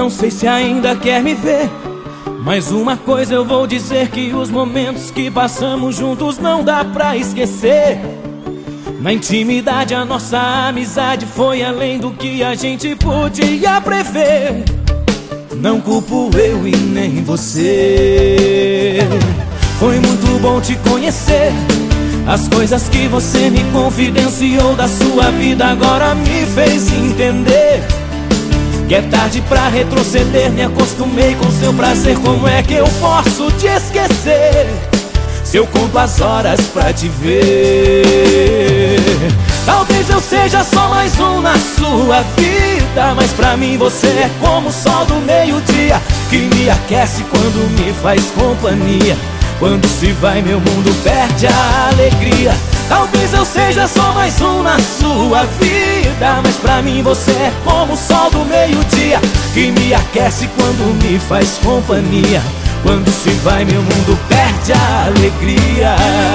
Não sei se ainda quer me ver, mas uma coisa eu vou dizer, que os momentos que passamos juntos não dá pra esquecer. Na intimidade a nossa amizade foi além do que a gente podia prever. Não culpo eu e nem você. Foi muito bom te conhecer. As coisas que você me confidenciou da sua vida agora me fez entender que é tarde pra retroceder. Me acostumei com seu prazer, como é que eu posso te esquecer? Se eu conto as horas pra te ver, talvez eu seja só mais um na sua vida, mas pra mim você é como o sol do meio-dia, que me aquece quando me faz companhia. Quando se vai meu mundo perde a alegria. Talvez eu seja só mais um na sua vida, mas pra mim você é como o sol do meio-dia, que me aquece quando me faz companhia. Quando se vai meu mundo perde a alegria.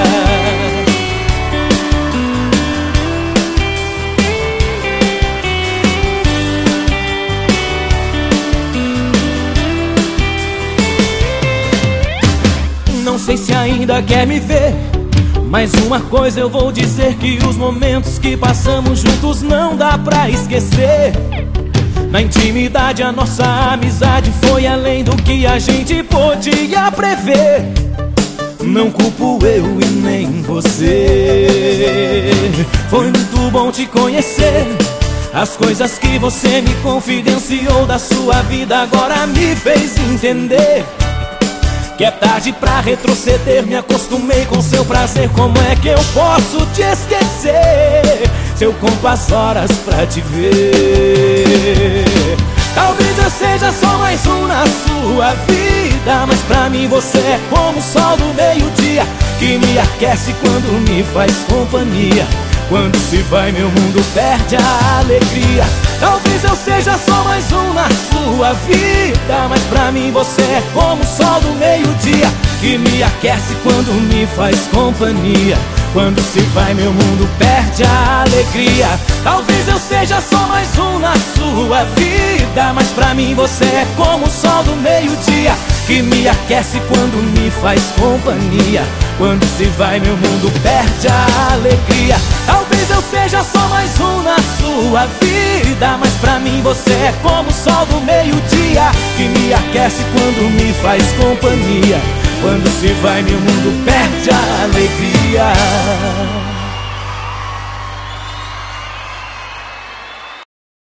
Não sei se ainda quer me ver, mas uma coisa eu vou dizer, que os momentos que passamos juntos não dá pra esquecer. Na intimidade a nossa amizade foi além do que a gente podia prever. Não culpo eu e nem você. Foi muito bom te conhecer. As coisas que você me confidenciou da sua vida agora me fez entender que é tarde pra retroceder. Me acostumei com seu prazer, como é que eu posso te esquecer? Se eu conto as horas pra te ver, talvez eu seja só mais um na sua vida, mas pra mim você é como o sol do meio-dia, que me aquece quando me faz companhia. Quando se vai meu mundo perde a alegria. Talvez eu seja só mais um na sua vida, mas pra mim você é como o sol do meio-dia, que me aquece quando me faz companhia. Quando se vai meu mundo perde a alegria. Talvez eu seja só mais um na sua vida, mas pra mim você é como o sol do meio-dia, que me aquece quando me faz companhia. Quando se vai meu mundo perde a alegria. Talvez eu seja só mais um na sua vida, mas pra mim você é como o sol do meio-dia, que me aquece quando me faz companhia. Quando se vai meu mundo perde a